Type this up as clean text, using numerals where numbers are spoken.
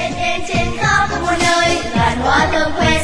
trên khắp mọi nơi, ngàn hoa thơm khoe